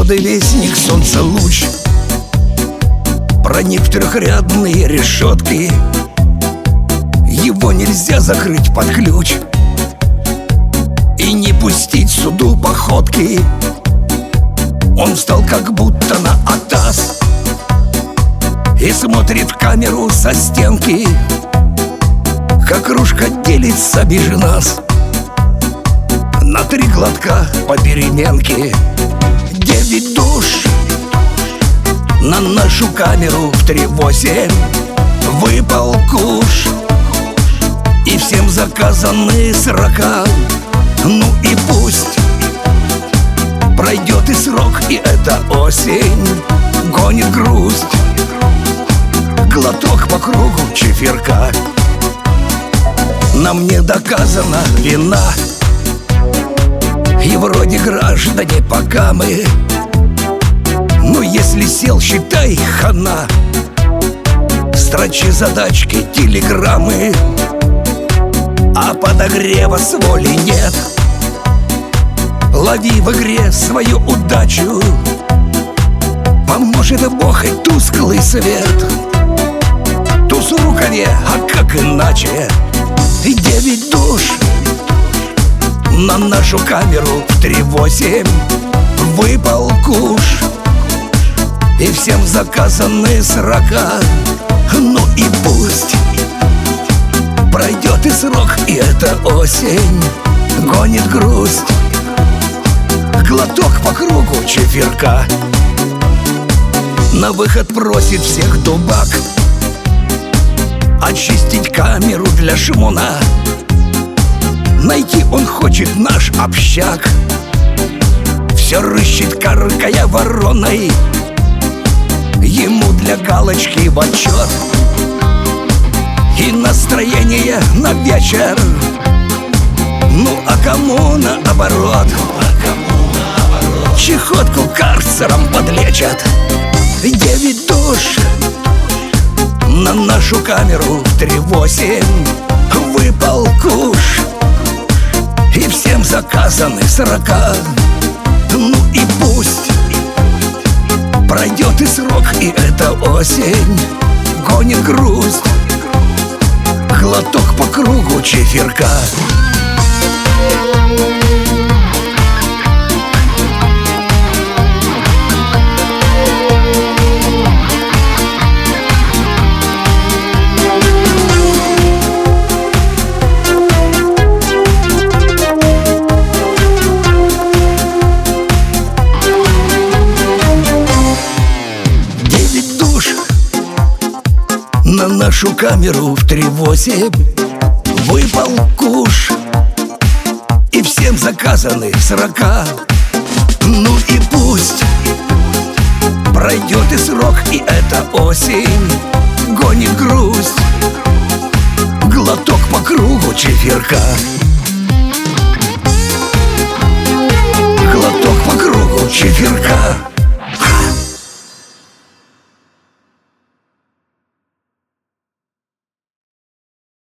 природы вестник, солнца луч проник в трехрядные решетки. Его нельзя закрыть под ключ и не пустить суду походки. Он встал как будто на атас и смотрит в камеру со стенки, как кружка делится между нас на 3 глотка по переменке. 9 душ на нашу камеру в 3-8 выпал куш, и всем заказаны срока. Ну и пусть пройдет и срок, и эта осень гонит грусть. Глоток по кругу чефирка. Нам не доказана вина, и вроде граждане пока мы. Но если сел, считай, хана. Строчи задачки, телеграммы, а подогрева с воли нет. Лови в игре свою удачу, поможет Бог и тусклый свет. Туз в рукаве, а как иначе? 9 душ на нашу камеру в 3-8 выпал куш, и всем заказаны срока. Ну и пусть пройдет и срок, и эта осень гонит грусть. Глоток по кругу чефирка. На выход просит всех дубак очистить камеру для шмона. Найти он хочет наш общак, все рыщет, каркая вороной. Ему для галочки в отчет и настроение на вечер. Ну а кому наоборот? Чехотку карцером подлечат. 9 душ на нашу камеру в 3-8 выпал куш, и всем заказаны срока. Ну и пусть пройдет и срок, и эта осень гонит грусть. Глоток по кругу чефирка. На нашу камеру в 3-8 выпал куш, и всем заказаны срока. Ну и пусть пройдет и срок, и эта осень гонит грусть. Глоток по кругу чефирка. Глоток по кругу чефирка.